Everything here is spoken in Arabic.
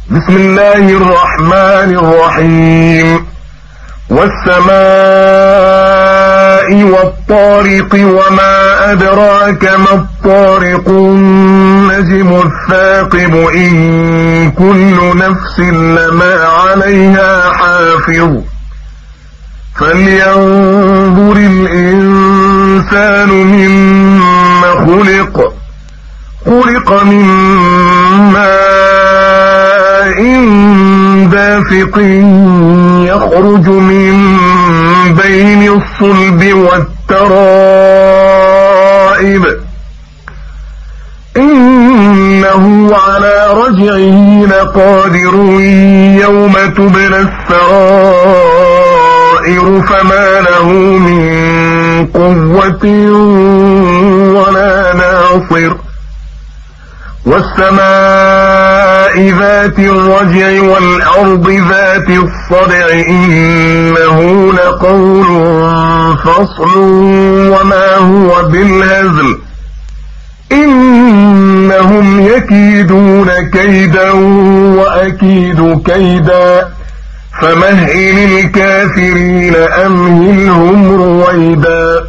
بسم الله الرحمن الرحيم. والسماء والطارق وما أدراك ما الطارق النجم الثاقب إن كل نفس لما عليها حافظ فلينظر الإنسان مما خلق من ماء دافق يخرج من بين الصلب والترائب إنه على رجعه لقادر يوم تبلى السرائر فما له من قوة ولا ناصر والسماء ذات الرجع والأرض ذات الصدع إنه لقول فصل وما هو بالهزل إنهم يكيدون كيدا وأكيد كيدا فمهل الكافرين أمهلهم رويدا.